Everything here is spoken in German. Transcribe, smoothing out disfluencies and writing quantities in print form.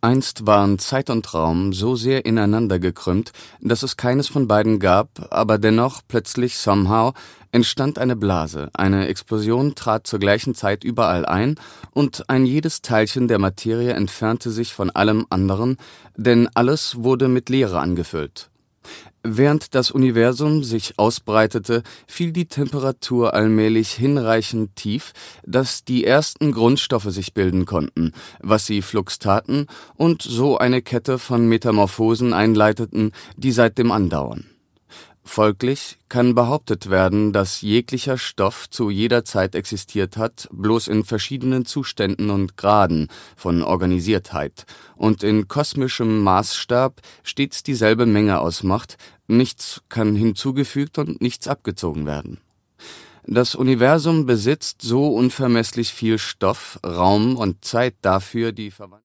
Einst waren Zeit und Raum so sehr ineinander gekrümmt, dass es keines von beiden gab, aber dennoch plötzlich somehow entstand eine Blase, eine Explosion trat zur gleichen Zeit überall ein, und ein jedes Teilchen der Materie entfernte sich von allem anderen, denn alles wurde mit Leere angefüllt. Während das Universum sich ausbreitete, fiel die Temperatur allmählich hinreichend tief, dass die ersten Grundstoffe sich bilden konnten, was sie flugs taten und so eine Kette von Metamorphosen einleiteten, die seitdem andauern. Folglich kann behauptet werden, dass jeglicher Stoff zu jeder Zeit existiert hat, bloß in verschiedenen Zuständen und Graden von Organisiertheit und in kosmischem Maßstab stets dieselbe Menge ausmacht, nichts kann hinzugefügt und nichts abgezogen werden. Das Universum besitzt so unvermesslich viel Stoff, Raum und Zeit dafür, die